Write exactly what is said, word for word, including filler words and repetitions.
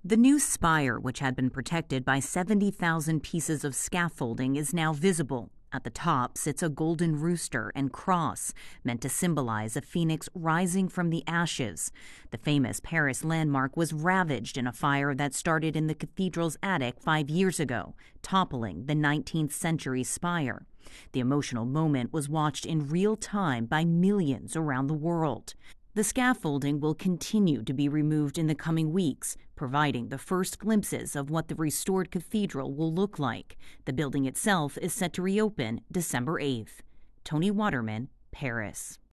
The new spire, which had been protected by seventy thousand pieces of scaffolding, is now visible. At the top sits a golden rooster and cross, meant to symbolize a phoenix rising from the ashes. The famous Paris landmark was ravaged in a fire that started in the cathedral's attic five years ago, toppling the nineteenth century spire. The emotional moment was watched in real time by millions around the world. The scaffolding will continue to be removed in the coming weeks, providing the first glimpses of what the restored cathedral will look like. The building itself is set to reopen December eighth. Tony Waterman, Paris.